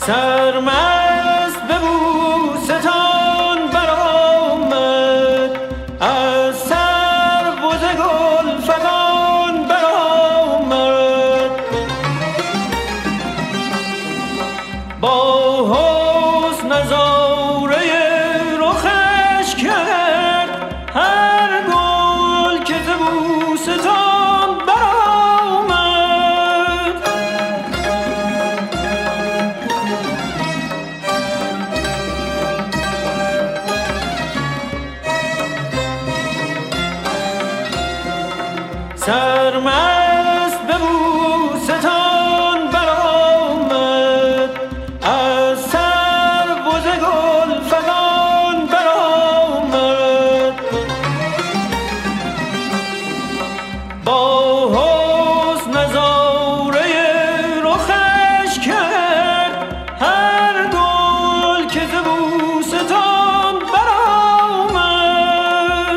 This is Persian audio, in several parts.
سرمست به بوستان برآمد، از سرو ز گل فغان برآمد. با حسن نظاره رخش کرد هر گل که ز بوستان برآمد. سرمست به بوستان برآمد، از سرو ز گل فغان برآمد. با حسن نظاره رخش کرد هر گل که ز بوستان برآمد.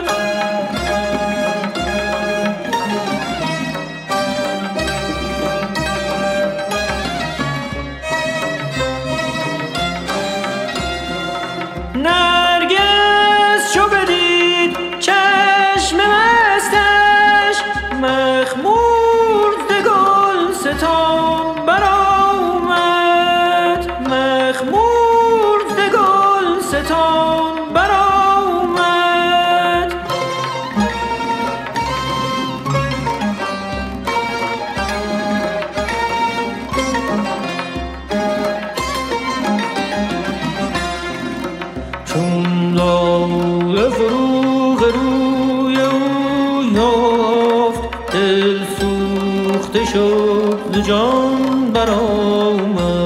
نرگس چو بدید چشم مستش، مخمور ز گلستان برآمد. مخمور ز گلستان برآمد. چون لاله فروغ روی او یافت، دل سوخته شد ز جان برآمد.